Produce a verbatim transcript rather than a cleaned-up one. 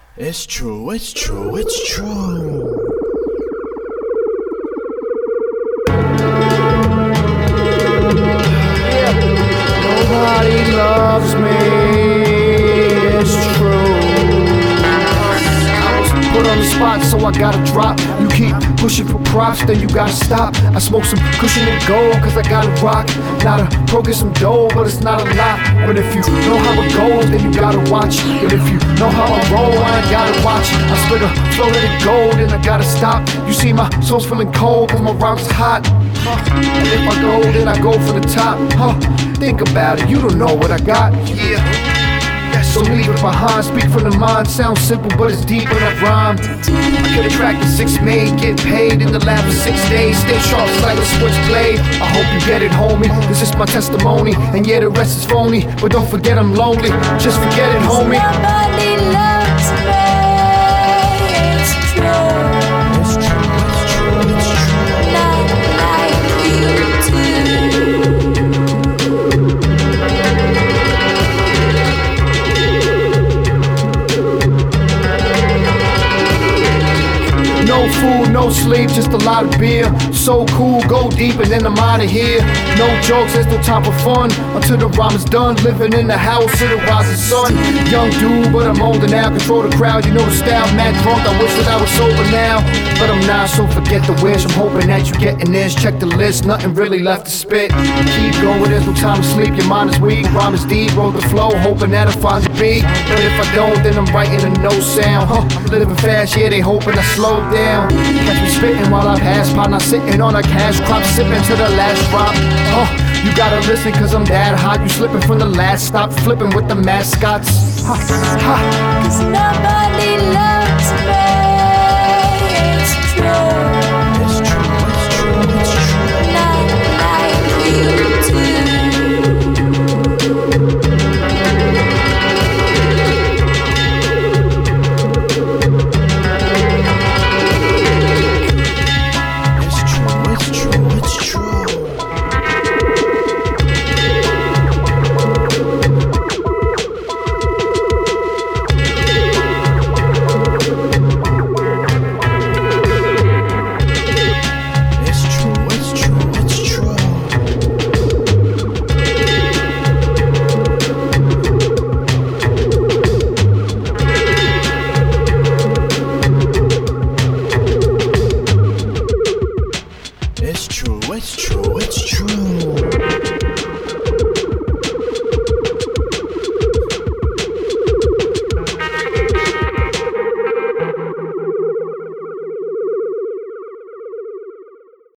It's true, it's true, it's true. Nobody loves me, it's true. I was put on the spot, so I gotta drop. You keep pushing for props, then you gotta stop. I smoke some cushion and gold, cause I gotta rock. Not a pro, get some dough, but it's not a lot. But if you know how it goes, then you gotta watch. But if you know how I roll, I ain't gotta watch. I spit a flow that it gold, and I gotta stop. You see my soul's feeling cold, cause my rhymes hot. And if I go, then I go for the top. Huh? Think about it, you don't know what I got. Yeah. So leave it behind, speak from the mind. Sounds simple, but it's deep when I rhyme. I could attract a six made, get paid in the lab for six days. Stay sharp like a switchblade. I hope you get it, homie. This is my testimony, and yeah, the rest is phony. But don't forget I'm lonely. Just forget it, homie. Nobody loves me. It's true. It's true, it's true, it's true. Not like you do. No food, no sleep, just a lot of beer. So cool, go deep and then I'm out of here. No jokes, there's no time for fun until the rhyme is done. Living in the house of the rising sun. Young dude, but I'm older now. Control the crowd, you know the style. Mad drunk, I wish that I was sober now. But I'm not, so forget the wish. I'm hoping that you getting this. Check the list, nothing really left to spit. Keep going, there's no time to sleep. Your mind is weak, rhyme is deep. Roll the flow, hoping that I find the beat. But if I don't, then I'm writing a no sound. Huh, I'm living fast, yeah, they hoping I slow down. Catch me spitting while I pass by, not sitting on a cash crop, sipping to the last drop. Oh, you gotta listen cause I'm that hot. You slipping from the last stop, flipping with the mascots. Ha, ha. Cause no